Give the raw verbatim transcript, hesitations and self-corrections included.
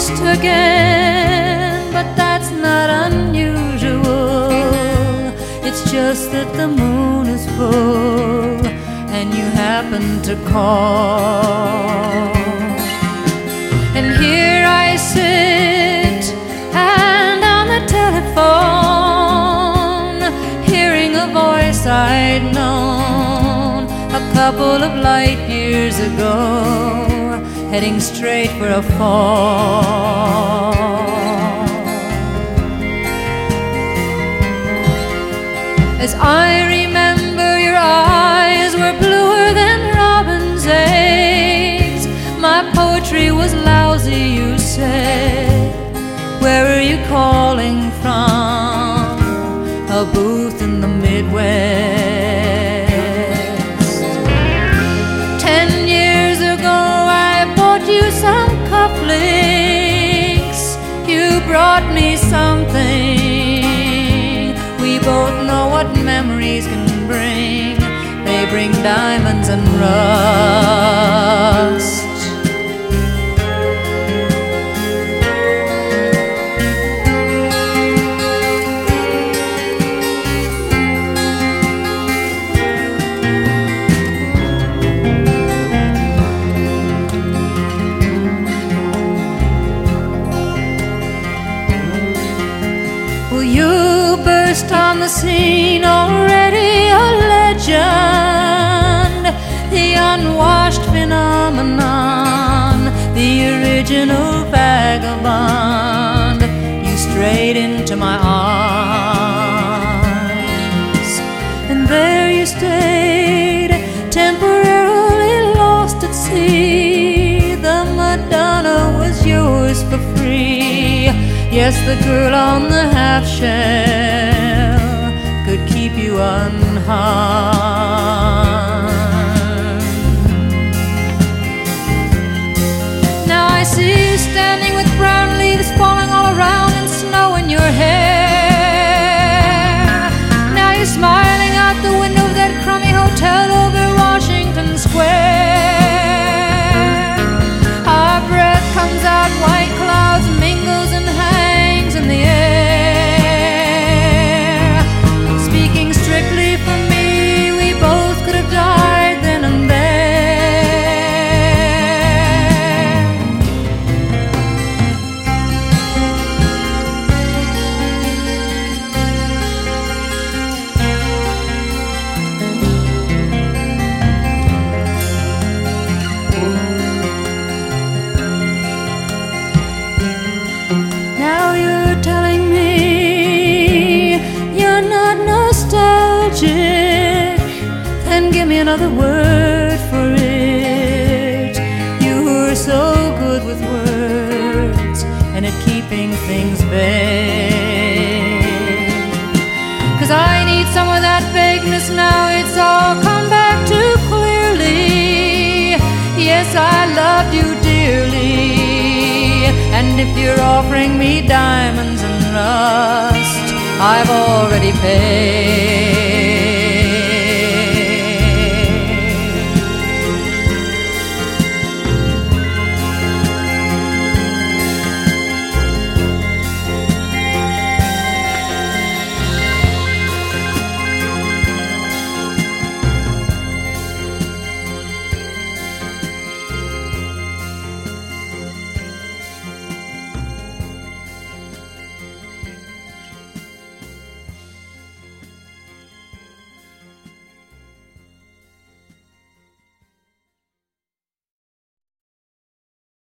lost again, but that's not unusual. It's just that the moon is full and you happen to call. And here I sit and on the telephone, hearing a voice I'd known a couple of light years ago, heading straight for a fall. As I remember, your eyes were bluer than robin's eggs. My poetry was lousy, you said. Where are you calling from? A booth in the Midwest. Ten years ago I bought you some cufflinks. You brought me something. We both know what memories can bring. They bring diamonds and rust. Well, you burst on the scene, already a legend, the unwashed phenomenon, the original vagabond. You strayed into my arms, and there you stayed, temporarily lost at sea. The Madonna was yours for free. Yes, the girl on the half shell could keep you unharmed. Now I see you standing with brown leaves falling all around and snow in your hair. Now you're smiling out the window of that crummy hotel over Washington Square. Our breath comes out, white clouds mingles and hangs in the air. Speaking strictly for me, we both could have died then and there. Now you're telling me you're not nostalgic, then give me another word for it. You were so good with words and at keeping things vague. 'Cause I need some of that vagueness now, it's all come back too clearly. Yes, I loved you dearly, and if you're offering me diamonds and rust, I've already paid.